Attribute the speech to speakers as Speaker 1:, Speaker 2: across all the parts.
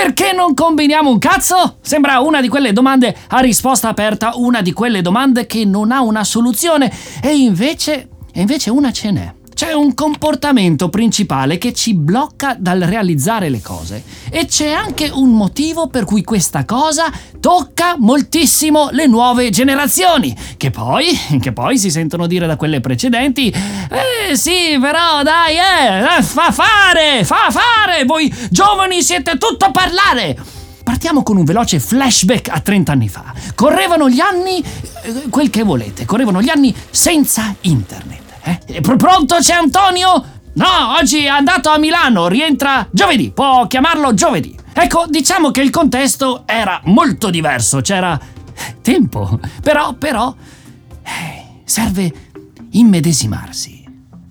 Speaker 1: Perché non combiniamo un cazzo? Sembra una di quelle domande a risposta aperta, una di quelle domande che non ha una soluzione, e invece una ce n'è. C'è un comportamento principale che ci blocca dal realizzare le cose, e c'è anche un motivo per cui questa cosa tocca moltissimo le nuove generazioni, che poi si sentono dire da quelle precedenti: sì, però dai, fa fare, voi giovani siete tutto a parlare. Partiamo con un veloce flashback a 30 anni fa. Correvano gli anni, quel che volete, correvano gli anni senza internet. Pronto, c'è Antonio? No, oggi è andato a Milano, rientra giovedì, può chiamarlo giovedì. Ecco, diciamo che il contesto era molto diverso, c'era tempo, però serve immedesimarsi.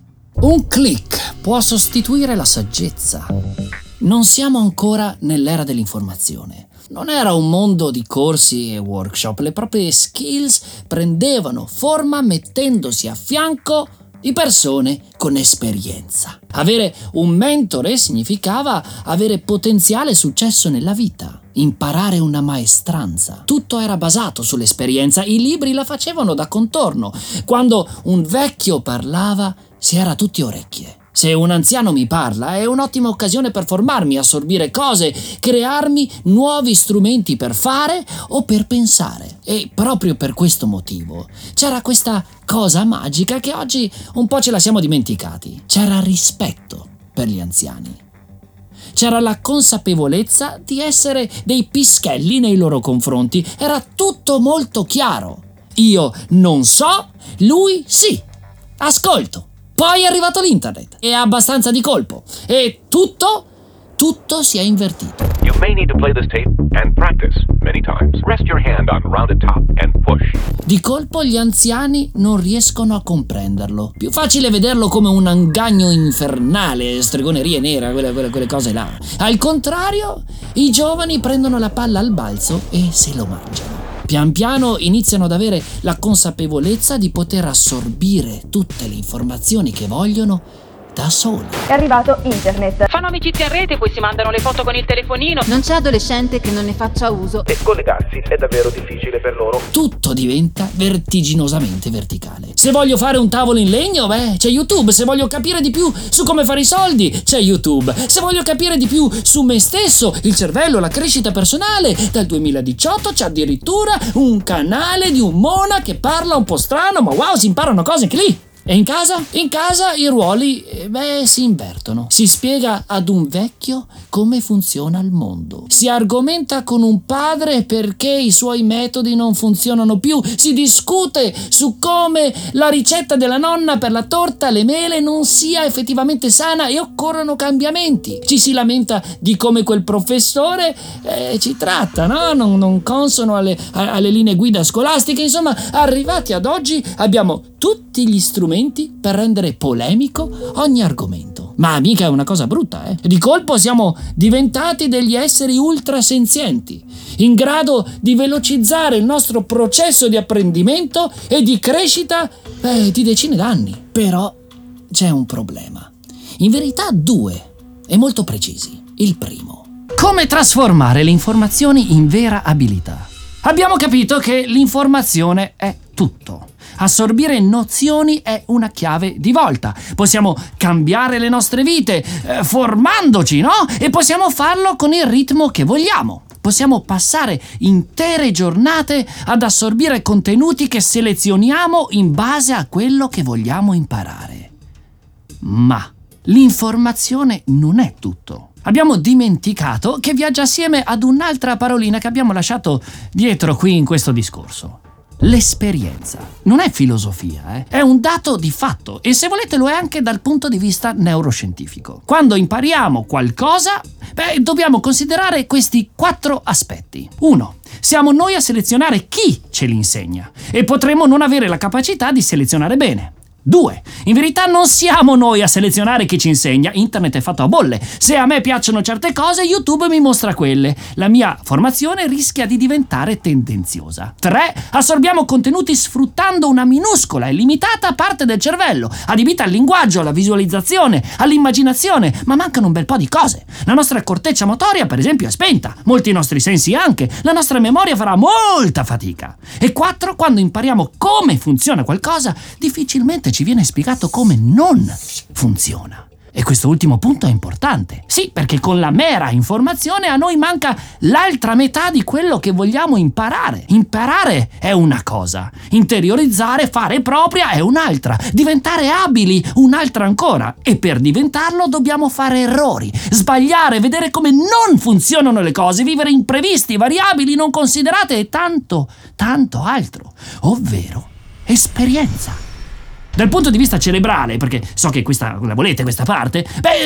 Speaker 1: Un click può sostituire la saggezza. Non siamo ancora nell'era dell'informazione. Non era un mondo di corsi e workshop, le proprie skills prendevano forma mettendosi a fianco di persone con esperienza. Avere un mentore significava avere potenziale successo nella vita, imparare una maestranza. Tutto era basato sull'esperienza, i libri la facevano da contorno. Quando un vecchio parlava, si era tutti orecchie. Se un anziano mi parla, è un'ottima occasione per formarmi, assorbire cose, crearmi nuovi strumenti per fare o per pensare. E proprio per questo motivo c'era questa cosa magica che oggi un po' ce la siamo dimenticati. C'era rispetto per gli anziani. C'era la consapevolezza di essere dei pischelli nei loro confronti. Era tutto molto chiaro. Io non so, lui sì. Ascolto. Poi è arrivato l'internet, e abbastanza di colpo, e tutto si è invertito.
Speaker 2: You may need to play this tape and practice many times. Rest your hand on rounded top and push.
Speaker 1: Di colpo gli anziani non riescono a comprenderlo. Più facile vederlo come un ingagno infernale, stregonerie nere, quelle cose là. Al contrario, i giovani prendono la palla al balzo e se lo mangiano. Pian piano iniziano ad avere la consapevolezza di poter assorbire tutte le informazioni che vogliono da soli.
Speaker 3: È arrivato internet.
Speaker 4: Fanno amicizia a rete, poi si mandano le foto con il telefonino.
Speaker 5: Non c'è adolescente che non ne faccia uso.
Speaker 6: E collegarsi è davvero difficile per loro.
Speaker 1: Tutto diventa vertiginosamente verticale. Se voglio fare un tavolo in legno, c'è YouTube. Se voglio capire di più su come fare i soldi, c'è YouTube. Se voglio capire di più su me stesso, il cervello, la crescita personale, dal 2018 c'è addirittura un canale di un Mona che parla un po' strano, ma wow, si imparano cose anche lì. E in casa? In casa i ruoli, si invertono. Si spiega ad un vecchio come funziona il mondo. Si argomenta con un padre perché i suoi metodi non funzionano più. Si discute su come la ricetta della nonna per la torta alle mele non sia effettivamente sana e occorrono cambiamenti. Ci si lamenta di come quel professore ci tratta, no? Non consono alle linee guida scolastiche. Insomma, arrivati ad oggi abbiamo tutti gli strumenti per rendere polemico ogni argomento. Ma mica è una cosa brutta, Di colpo siamo diventati degli esseri ultrasenzienti, in grado di velocizzare il nostro processo di apprendimento e di crescita di decine d'anni. Però c'è un problema. In verità 2, e molto precisi. Il primo: come trasformare le informazioni in vera abilità. Abbiamo capito che l'informazione è tutto. Assorbire nozioni è una chiave di volta. Possiamo cambiare le nostre vite, formandoci, no? E possiamo farlo con il ritmo che vogliamo. Possiamo passare intere giornate ad assorbire contenuti che selezioniamo in base a quello che vogliamo imparare. Ma l'informazione non è tutto. Abbiamo dimenticato che viaggia assieme ad un'altra parolina che abbiamo lasciato dietro qui in questo discorso. L'esperienza. Non è filosofia, è un dato di fatto, e se volete lo è anche dal punto di vista neuroscientifico. Quando impariamo qualcosa, dobbiamo considerare questi 4 aspetti. 1. Siamo noi a selezionare chi ce li insegna, e potremmo non avere la capacità di selezionare bene. 2. In verità non siamo noi a selezionare chi ci insegna, internet è fatto a bolle. Se a me piacciono certe cose, YouTube mi mostra quelle. La mia formazione rischia di diventare tendenziosa. 3. Assorbiamo contenuti sfruttando una minuscola e limitata parte del cervello, adibita al linguaggio, alla visualizzazione, all'immaginazione, ma mancano un bel po' di cose. La nostra corteccia motoria, per esempio, è spenta, molti nostri sensi anche, la nostra memoria farà molta fatica. E 4. Quando impariamo come funziona qualcosa, difficilmente ci viene spiegato come non funziona. E questo ultimo punto è importante. Sì, perché con la mera informazione a noi manca l'altra metà di quello che vogliamo imparare. Imparare è una cosa, interiorizzare, fare propria è un'altra, diventare abili un'altra ancora. E per diventarlo dobbiamo fare errori, sbagliare, vedere come non funzionano le cose, vivere imprevisti, variabili non considerate e tanto, tanto altro, ovvero esperienza. Dal punto di vista cerebrale, perché so che la volete questa parte,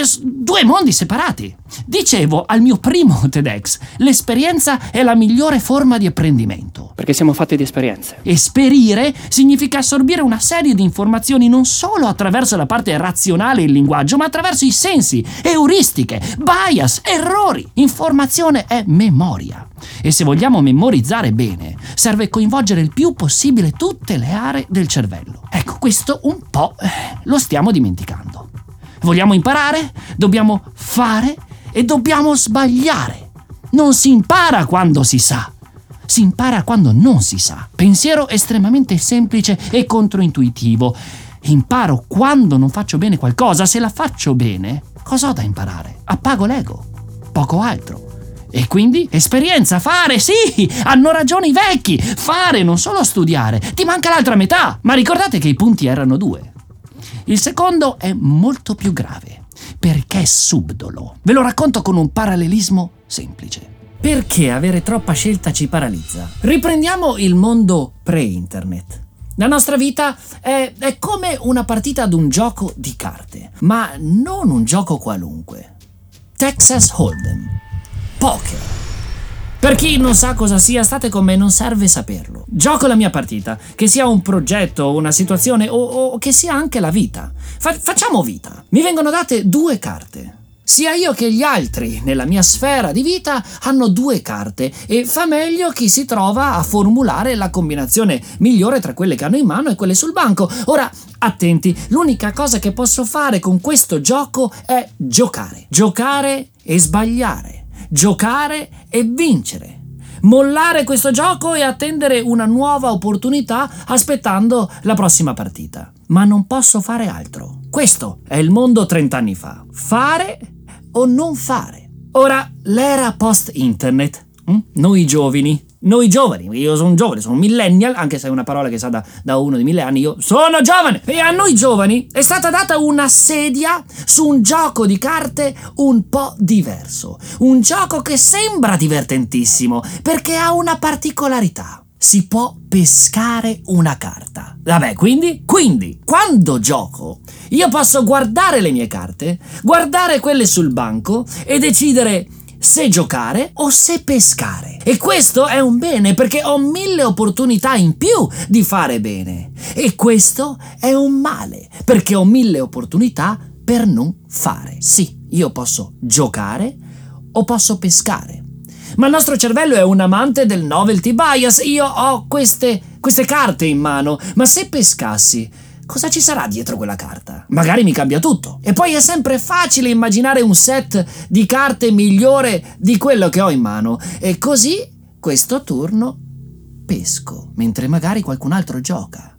Speaker 1: due mondi separati. Dicevo al mio primo TEDx, l'esperienza è la migliore forma di apprendimento.
Speaker 7: Perché siamo fatti di esperienze.
Speaker 1: Esperire significa assorbire una serie di informazioni non solo attraverso la parte razionale e il linguaggio, ma attraverso i sensi, euristiche, bias, errori. Informazione è memoria. E se vogliamo memorizzare bene, serve coinvolgere il più possibile tutte le aree del cervello. Ecco, questo un po' lo stiamo dimenticando. Vogliamo imparare? Dobbiamo fare e dobbiamo sbagliare. Non si impara quando si sa, si impara quando non si sa. Pensiero estremamente semplice e controintuitivo. Imparo quando non faccio bene qualcosa. Se la faccio bene, cosa ho da imparare? Appago l'ego, poco altro. E quindi esperienza, fare, sì, hanno ragione i vecchi, fare, non solo studiare, ti manca l'altra metà. Ma ricordate che i punti erano 2. Il secondo è molto più grave, perché è subdolo. Ve lo racconto con un parallelismo semplice. Perché avere troppa scelta ci paralizza? Riprendiamo il mondo pre-internet. La nostra vita è come una partita ad un gioco di carte, ma non un gioco qualunque. Texas Hold'em. Poker. Per chi non sa cosa sia, state con me, non serve saperlo. Gioco la mia partita, che sia un progetto, una situazione o che sia anche la vita. Facciamo vita. Mi vengono date 2 carte. Sia io che gli altri nella mia sfera di vita hanno 2 carte e fa meglio chi si trova a formulare la combinazione migliore tra quelle che hanno in mano e quelle sul banco. Ora, attenti, l'unica cosa che posso fare con questo gioco è giocare. Giocare e sbagliare. Giocare e vincere. Mollare questo gioco e attendere una nuova opportunità aspettando la prossima partita. Ma non posso fare altro. Questo è il mondo 30 anni fa. Fare o non fare. Ora, l'era post-internet. Noi giovani, io sono giovane, sono un millennial, anche se è una parola che sa da uno di 1000 anni, io sono giovane! E a noi giovani è stata data una sedia su un gioco di carte un po' diverso. Un gioco che sembra divertentissimo, perché ha una particolarità. Si può pescare una carta. Vabbè, quindi, quando gioco, io posso guardare le mie carte, guardare quelle sul banco e decidere se giocare o se pescare. E questo è un bene perché ho 1000 opportunità in più di fare bene. E questo è un male perché ho 1000 opportunità per non fare. Sì, io posso giocare o posso pescare. Ma il nostro cervello è un amante del novelty bias. Io ho queste carte in mano, ma se pescassi, cosa ci sarà dietro quella carta? Magari mi cambia tutto. E poi è sempre facile immaginare un set di carte migliore di quello che ho in mano. E così, questo turno, pesco, mentre magari qualcun altro gioca.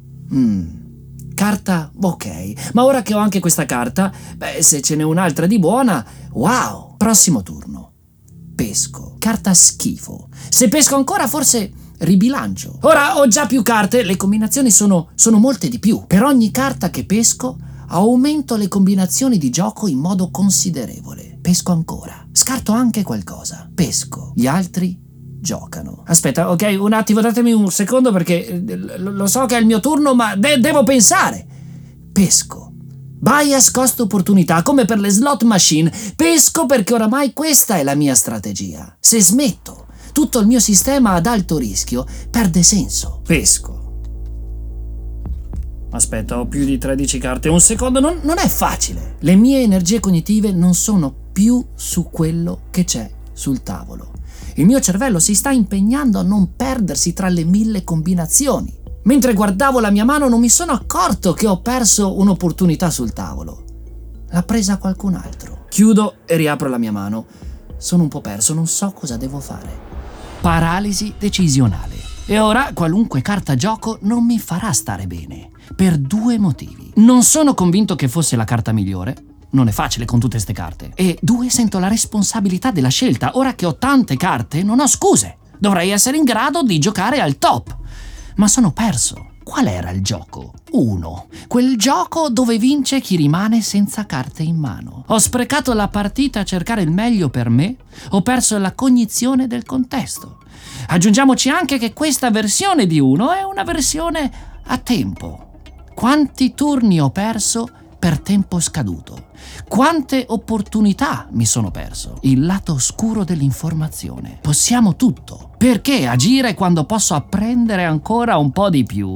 Speaker 1: Carta, ok. Ma ora che ho anche questa carta, se ce n'è un'altra di buona, wow! Prossimo turno. Pesco. Carta schifo. Se pesco ancora, forse ribilancio. Ora ho già più carte, le combinazioni sono molte di più. Per ogni carta che pesco aumento le combinazioni di gioco in modo considerevole. Pesco ancora. Scarto anche qualcosa. Pesco. Gli altri giocano. Aspetta, ok, un attimo, datemi un secondo perché lo so che è il mio turno, ma devo pensare. Pesco. Bias cost opportunità, come per le slot machine. Pesco perché oramai questa è la mia strategia. Se smetto, tutto il mio sistema ad alto rischio perde senso. Pesco. Aspetta, ho più di 13 carte. Un secondo, non è facile. Le mie energie cognitive non sono più su quello che c'è sul tavolo. Il mio cervello si sta impegnando a non perdersi tra le 1000 combinazioni. Mentre guardavo la mia mano non mi sono accorto che ho perso un'opportunità sul tavolo. L'ha presa qualcun altro. Chiudo e riapro la mia mano. Sono un po' perso, non so cosa devo fare. Paralisi decisionale. E ora qualunque carta gioco non mi farà stare bene. Per 2 motivi. Non sono convinto che fosse la carta migliore. Non è facile con tutte ste carte. E 2, sento la responsabilità della scelta. Ora che ho tante carte non ho scuse. Dovrei essere in grado di giocare al top. Ma sono perso. Qual era il gioco? 1. Quel gioco dove vince chi rimane senza carte in mano. Ho sprecato la partita a cercare il meglio per me. Ho perso la cognizione del contesto. Aggiungiamoci anche che questa versione di 1 è una versione a tempo. Quanti turni ho perso per tempo scaduto? Quante opportunità mi sono perso? Il lato oscuro dell'informazione. Possiamo tutto. Perché agire quando posso apprendere ancora un po' di più?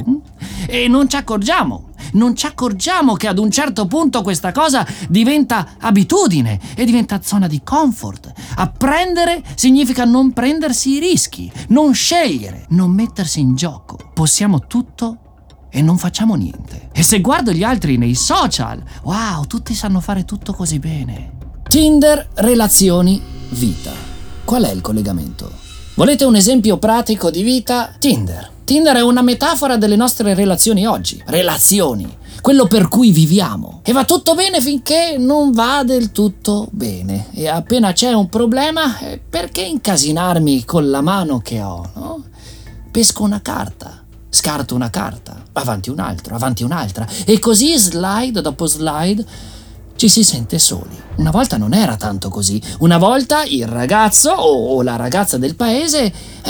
Speaker 1: E non ci accorgiamo. Non ci accorgiamo che ad un certo punto questa cosa diventa abitudine e diventa zona di comfort. Apprendere significa non prendersi i rischi, non scegliere, non mettersi in gioco. Possiamo tutto e non facciamo niente. E se guardo gli altri nei social, wow, tutti sanno fare tutto così bene. Tinder, relazioni, vita. Qual è il collegamento? Volete un esempio pratico di vita? Tinder. Tinder è una metafora delle nostre relazioni oggi. Relazioni. Quello per cui viviamo. E va tutto bene finché non va del tutto bene. E appena c'è un problema, perché incasinarmi con la mano che ho, no? Pesco una carta. Scarto una carta, avanti un altro, avanti un'altra, e così slide dopo slide ci si sente soli. Una volta non era tanto così. Una volta il ragazzo o la ragazza del paese,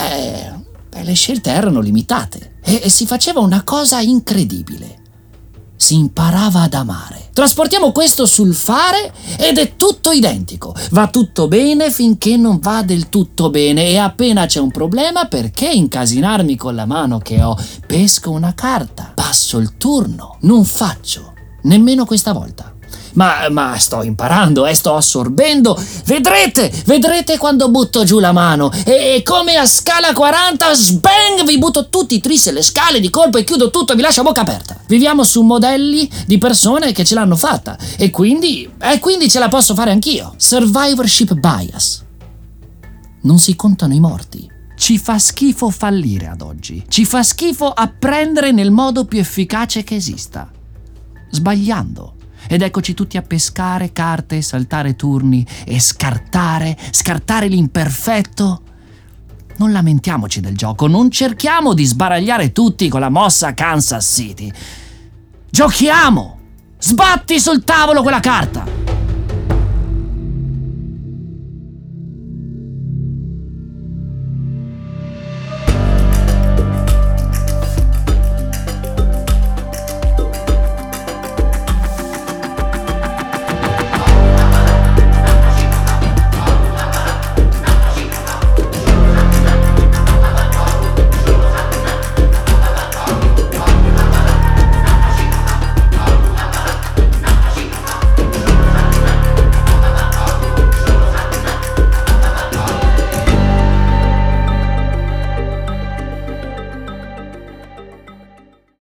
Speaker 1: le scelte erano limitate e si faceva una cosa incredibile. Si imparava ad amare. Trasportiamo questo sul fare ed è tutto identico. Va tutto bene finché non va del tutto bene e appena c'è un problema, perché incasinarmi con la mano che ho? Pesco una carta, passo il turno, non faccio, nemmeno questa volta. Ma sto imparando, sto assorbendo. Vedrete quando butto giù la mano. E come a scala 40, sbang, vi butto tutti i tris e le scale di colpo e chiudo tutto e vi lascio a bocca aperta. Viviamo su modelli di persone che ce l'hanno fatta e quindi ce la posso fare anch'io. Survivorship bias. Non si contano i morti. Ci fa schifo fallire ad oggi. Ci fa schifo apprendere nel modo più efficace che esista. Sbagliando. Ed eccoci tutti a pescare carte, saltare turni e scartare l'imperfetto. Non lamentiamoci del gioco, non cerchiamo di sbaragliare tutti con la mossa Kansas City. Giochiamo! Sbatti sul tavolo quella carta!